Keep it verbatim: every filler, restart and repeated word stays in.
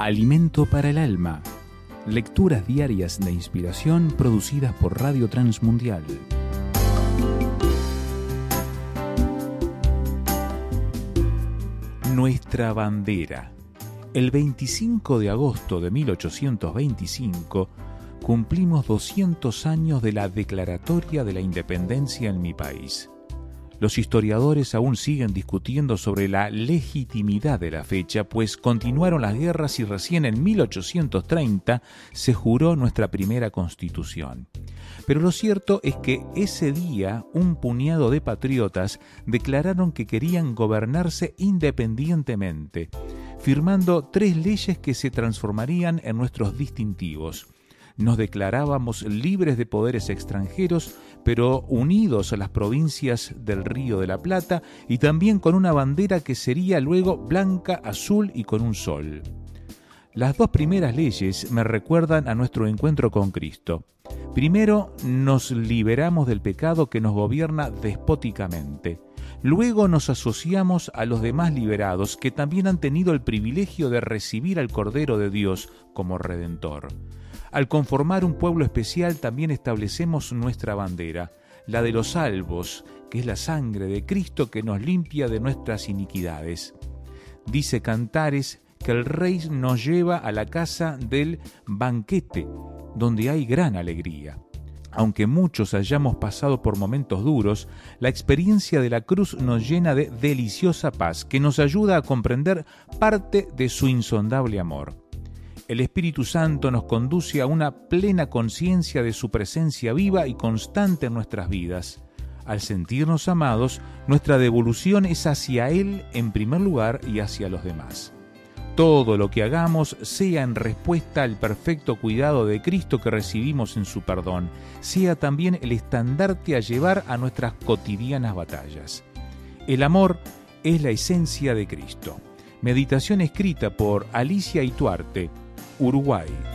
Alimento para el alma. Lecturas diarias de inspiración producidas por Radio Transmundial. Nuestra bandera. El veinticinco de agosto de mil ochocientos veinticinco cumplimos doscientos años de la Declaratoria de la Independencia en mi país. Los historiadores aún siguen discutiendo sobre la legitimidad de la fecha, pues continuaron las guerras y recién en mil ochocientos treinta se juró nuestra primera Constitución. Pero lo cierto es que ese día un puñado de patriotas declararon que querían gobernarse independientemente, firmando tres leyes que se transformarían en nuestros distintivos. Nos declarábamos libres de poderes extranjeros, pero unidos a las provincias del Río de la Plata y también con una bandera que sería luego blanca, azul y con un sol. Las dos primeras leyes me recuerdan a nuestro encuentro con Cristo. Primero, nos liberamos del pecado que nos gobierna despóticamente. Luego nos asociamos a los demás liberados que también han tenido el privilegio de recibir al Cordero de Dios como Redentor. Al conformar un pueblo especial también establecemos nuestra bandera, la de los salvos, que es la sangre de Cristo que nos limpia de nuestras iniquidades. Dice Cantares que el Rey nos lleva a la casa del banquete, donde hay gran alegría. Aunque muchos hayamos pasado por momentos duros, la experiencia de la cruz nos llena de deliciosa paz, que nos ayuda a comprender parte de su insondable amor. El Espíritu Santo nos conduce a una plena conciencia de su presencia viva y constante en nuestras vidas. Al sentirnos amados, nuestra devolución es hacia Él en primer lugar y hacia los demás. Todo lo que hagamos sea en respuesta al perfecto cuidado de Cristo que recibimos en su perdón, sea también el estandarte a llevar a nuestras cotidianas batallas. El amor es la esencia de Cristo. Meditación escrita por Alicia Ituarte, Uruguay.